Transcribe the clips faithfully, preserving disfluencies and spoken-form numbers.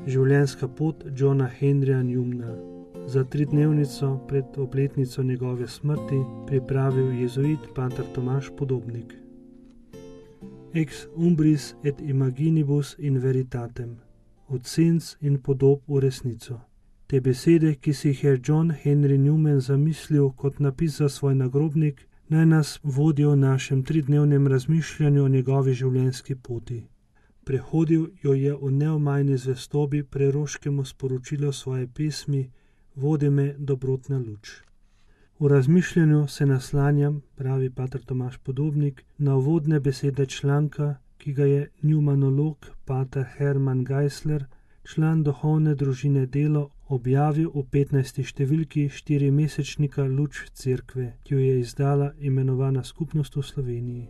Življenjska pot Johna Henryja Newmana. Za tridnevnico pred obletnico njegove smrti pripravil jezuit pater Tomaž Podobnik. Ex umbris et imaginibus in veritatem. Od senc in podob v resnico. Te besede, ki si jih je John Henry Newman zamislil kot napis za svoj nagrobnik, naj nas vodijo v našem tridnevnem razmišljanju o njegovi življenjski poti. Prehodil jo je v neomajni zvestobi preroškemu sporočilu svoje pesmi Vodi me, dobrotna luč. V razmišljanju se naslanjam, pravi pater Tomaž Podobnik, na uvodne besede članka, ki ga je newmanolog pater Hermann Geisler, član duhovne družine Delo, objavil v petnajsti številki štirimesečnika Luč cerkve, ki jo je izdala imenovana Skupnost v Sloveniji.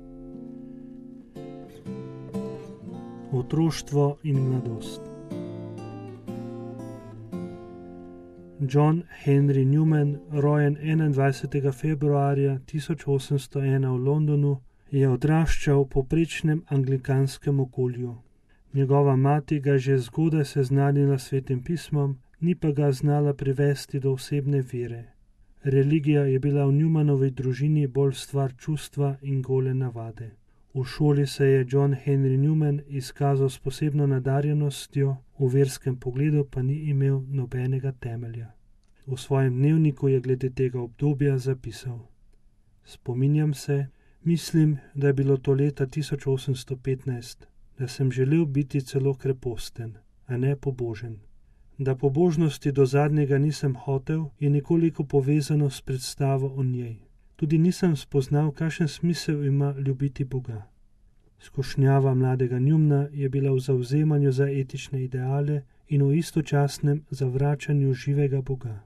Otroštvo in mladost. John Henry Newman, rojen enaindvajsetega februarja tisoč osemsto ena v Londonu, je odraščal v povprečnem anglikanskem okolju. Njegova mati ga že zgodaj seznanila s Svetim pismom, ni pa ga znala privesti do osebne vere. Religija je bila v Newmanovi družini bolj stvar čustva in gole navade. V šoli se je John Henry Newman izkazal s posebno nadarjenostjo, v verskem pogledu pa ni imel nobenega temelja. V svojem dnevniku je glede tega obdobja zapisal: Spominjam se, mislim, da je bilo to leta tisoč osemsto petnajst, da sem želel biti celo kreposten, a ne pobožen. Da pobožnosti do zadnjega nisem hotel, je nekoliko povezano s predstavo o njej. Tudi nisem spoznal, kakšen smisel ima ljubiti Boga. Skušnjava mladega Newmana je bila v zavzemanju za etične ideale in v istočasnem zavračanju živega Boga.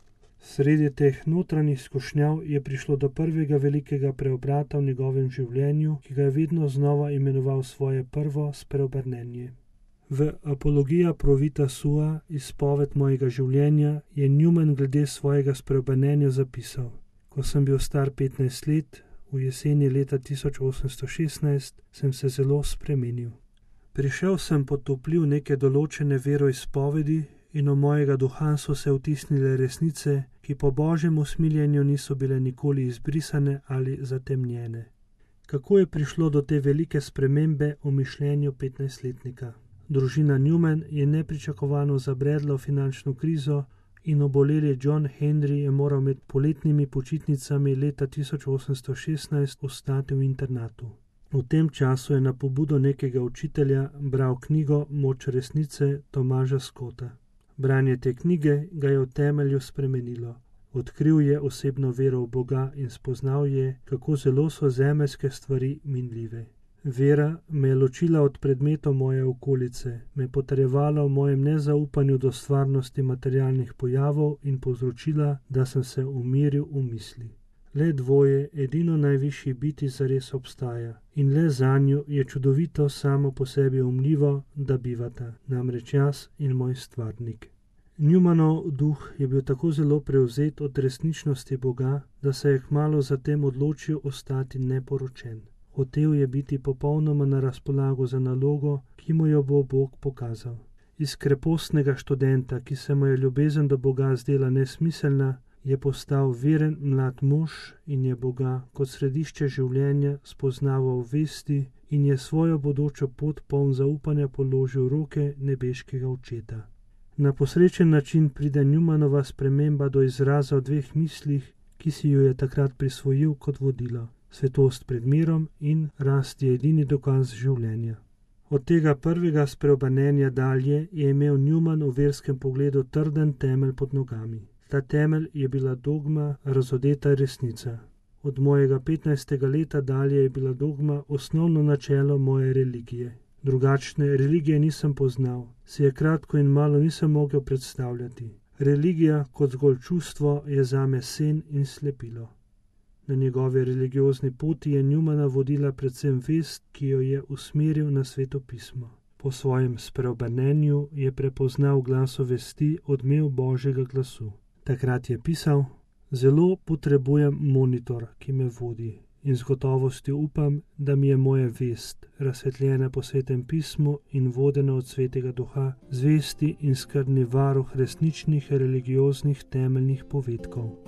Sredi teh notranjih skušnjav je prišlo do prvega velikega preobrata v njegovem življenju, ki ga je vedno znova imenoval svoje prvo spreobrnenje. V Apologija pro vita sua, izpoved mojega življenja, je Newman glede svojega spreobrnenja zapisal: Ko sem bil star petnajst let, v jeseni leta tisoč osemsto šestnajst, sem se zelo spremenil. Prišel sem pod vpliv neke določene veroizpovedi in v mojega duha so se vtisnile resnice, ki po Božjem usmiljenju niso bile nikoli izbrisane ali zatemnjene. Kako je prišlo do te velike spremembe v mišljenju petnajstletnika? Družina Newman je nepričakovano zabredla v finančno krizo in oboleli John Henry je moral med poletnimi počitnicami leta tisoč osemsto šestnajst ostati v internatu. V tem času je na pobudo nekega učitelja bral knjigo Moč resnice Tomaža Scotta. Branje te knjige ga je v temelju spremenilo. Odkril je osebno vero v Boga in spoznal je, kako zelo so zemeljske stvari minljive. Vera me je ločila od predmetov moje okolice, me potrjevala v mojem nezaupanju do stvarnosti materialnih pojavov in povzročila, da sem se umiril v misli. Le dvoje, edino najvišji biti zares obstaja in le zanju je čudovito samo po sebi umljivo, da bivata, namreč jaz in moj stvarnik. Newmanov duh je bil tako zelo prevzet od resničnosti Boga, da se je kmalu zatem odločil ostati neporočen. Hotel je biti popolnoma na razpolago za nalogo, ki mu jo bo Bog pokazal. Iz krepostnega študenta, ki se mu je ljubezen do Boga zdela nesmiselna, je postal veren mlad mož in je Boga kot središče življenja spoznaval v vesti in je svojo bodočo pot poln zaupanja položil v roke nebeškega očeta. Na posrečen način pride Newmanova sprememba do izraza v dveh mislih, ki si jo je takrat prisvojil kot vodilo: svetost pred mirom in rast je edini dokaz življenja. Od tega prvega spreobrnenja dalje je imel Newman v verskem pogledu trden temelj pod nogami. Ta temelj je bila dogma, razodeta resnica. Od mojega petnajstega leta dalje je bila dogma osnovno načelo moje religije. Drugačne religije nisem poznal, si je kratko in malo nisem mogel predstavljati. Religija kot zgolj čustvo je zame sen in slepilo. Na njegovi religiozni poti je Newmana vodila predvsem vest, ki jo je usmeril na Sveto pismo. Po svojem spreobrnenju je prepoznal glasu vesti odmev Božjega glasu. Takrat je pisal: Zelo potrebujem monitor, ki me vodi. in z gotovostjo upam, da mi je moja vest, razsvetljena po Svetem pismu in vodena od Svetega Duha, zvesti in skrbni varuh resničnih religioznih temeljnih povedkov.